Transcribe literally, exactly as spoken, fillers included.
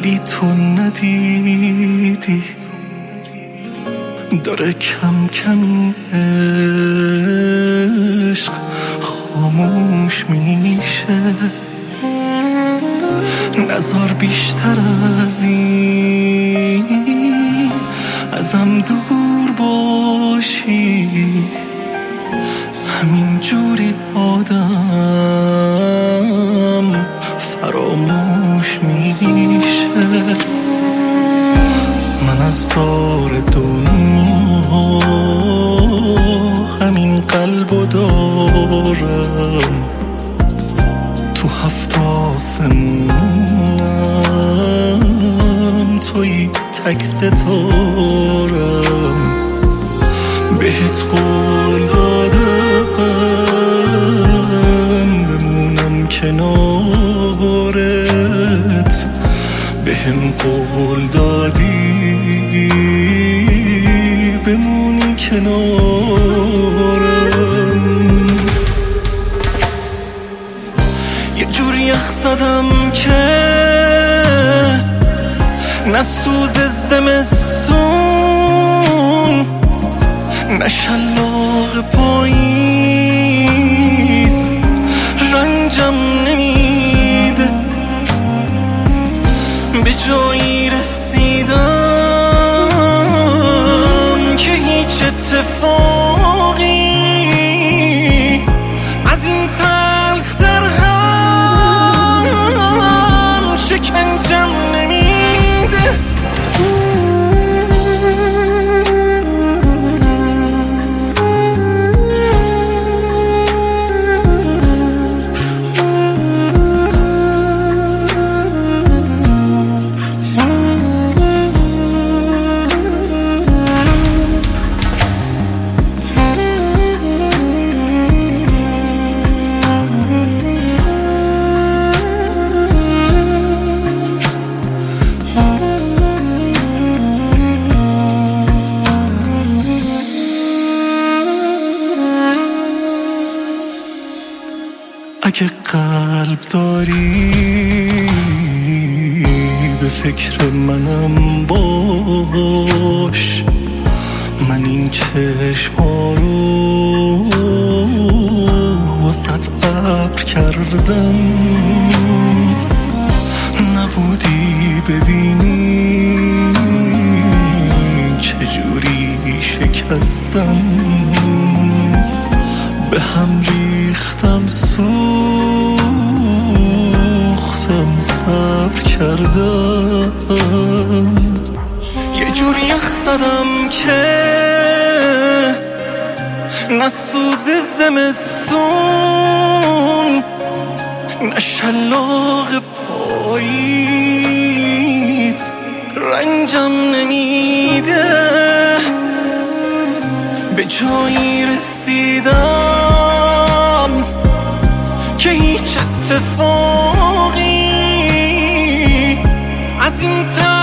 فرقی تو ندیدی، داره کم کم این عشق خاموش میشه. نزار بیشتر از این ازم دور باشی، همین جوری آدم فراموش میشه. من از دار دنیا همین قلبو دارم، تو هفت آسمونم توی تک ستارم. بهت قول دادم بمونم کنارت، بهم قول دادی بمونی کنارم. یه جوری یخ زدم که نه سوز زمستون نه شلاق پاییز رنجم نمیده، به جایی رسیدم که هیچ اتفاقی از این تلختر هم شکنجم نمیده. اگه قلب داری به فکر منم باش، من این چشما رو واسط ابر کردم، نبودی ببینی چجوری شکستم، به هم ریختم سوختم صبر کردم. یه جوری یخ زدم که نه سوز زمستون نه شلاق پاییز رنجم نمیده، به جایی رسیدم که هیچ اتفاقی از این